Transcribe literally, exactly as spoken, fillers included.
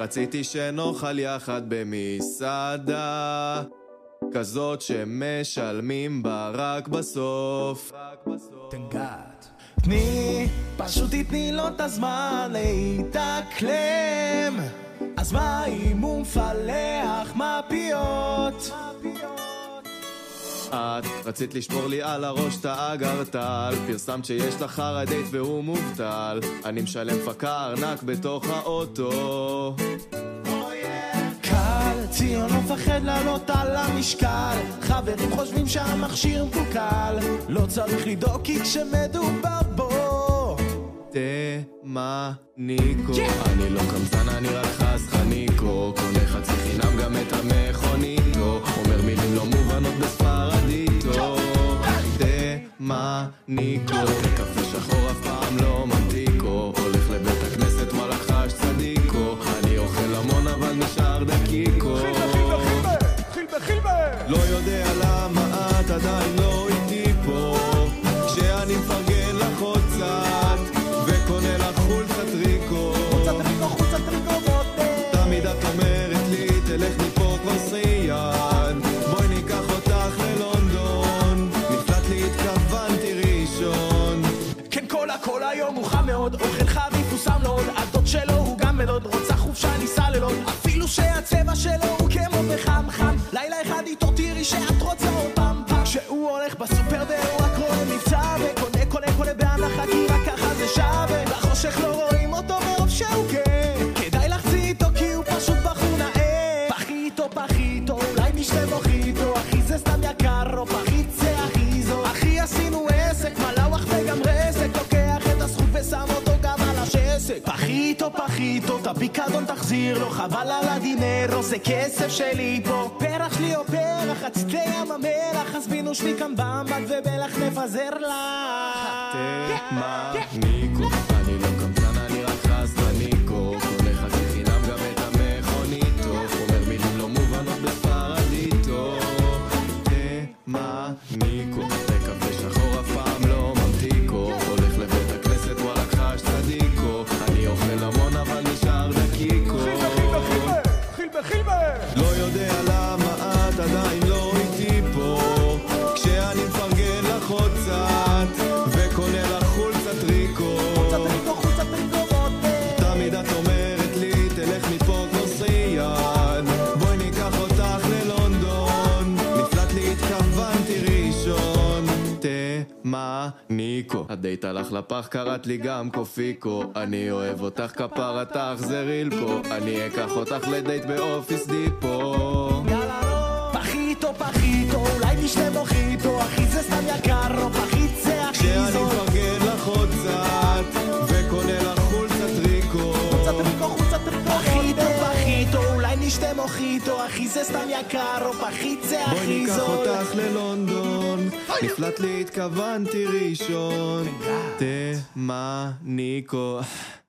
רציתי שנאכל יחד במסעדה כזאת שמשלמים בה רק בסוף. תנגעת תני, פשוט תתני לו את הזמן להתאקלם. אז מה אם הוא מפלח מפיות? את רצית לשמור לי על הראש את האגרטל, פרסמת שיש לך חרדית והוא מובטל, אני משלם פקה ארנק בתוך האוטו. קל, ציון לא מפחד לעלות על המשקל, חברים חושבים שהמכשיר מקוקל, לא צריך לדאוג כי כשמדובר בו תמניקו, אני לא קמצן אני רק חסכניקו, קונה חצי חינם גם את המכוניתו, אומר מילים לא מובנות בספרדיתו. תמניקו, קפה שחור אף פעם לא ממתיקו, הולך לבית הכנסת וואלה חש צדיקו, אני אוכל המון אבל נשאר דקיקו. לא יודע למה את עדיין לא איתי פה, כשאני מפרגן לך עוד קצת וקונה לך חולצת ריקו, תמיד את אומרת לי תלך מפה כבר סייד, בואי ניקח אותך ללונדון, נפלט לי התכוונתי ראשון. כן כל הכל היום הוא חם מאוד, אוכל חריף הוא שם לו עוד, הדוד שלו הוא גם מדוד, רוצה חופשה ניסה ללוד, אפילו שהצבע שלו הוא כמו בחם חם, לילה אחד איתו תראי שאת רוצה עוד פעם פעם, כשהוא הולך בסופר והוא רק רואה מבצע וקונה קונה קונה בהנחה כי רק ככה זה שווה, בחושך לא רואים אותו מרוב שהוא כן, כדאי לחצי איתו כי הוא פשוט בחור נאה. פחיתו פחיתו אולי משתה מוחיתו, אחי זה סתם יקר או פחית זה אחי זו, אחי עשינו עסק מלאוח וגם רסק, לוקח את הזכות ושם אותו גם על השסק. פחיתו פחיתו את הפיקדון תחזיר לו, חבל על הדינרו זה כסף שלי פה, פרח שלי או פרח רציתי ים המלח, אז בינו שלי כאן במבט ובלח נפזר לה. תמניקו, אני לא קמצן אני רק חסכניקו, קונה חצי חינם גם את המכוניתו, אומר מילים לא מובנות בספרדיתו. תמניקו, קפה שחור אף פעם לא ממתיקו, הולך לבית הכנסת וואלה חש צדיקו, אני אוכל המון אבל נשאר דקיקו. לא יודע למה את עדיין לא איתי פה, כשאני מפרגן לך עוד קצת וקונה לך חולצת ריקו, תמיד את אומרת לי תלך מפה כמו סייד, בואי ניקח אותך ללונדון, נפלט לי התכוונתי ראשון. תמניקו, הדייט הלך לפח קראת לי גם קופיקו, אני אוהב אותך כפרה תחזרי לפה, אני אקח אותך לדייט באופיס דיפו. פחיתו פחיתו אולי תשתה מוחיתו, אחי זה סתם יקר או פחית זה אחי זו, כשאני מפרגן לך עוד קצת וקונה לך חולצת ריקו, פחיתו פחיתו אולי נשתה מוחיתו, אחי זה סתם יקר או פחית זה בואי הכי ניקח זול. אותך ללונדון, נפלט לי התכוונתי ראשון. תמניקו.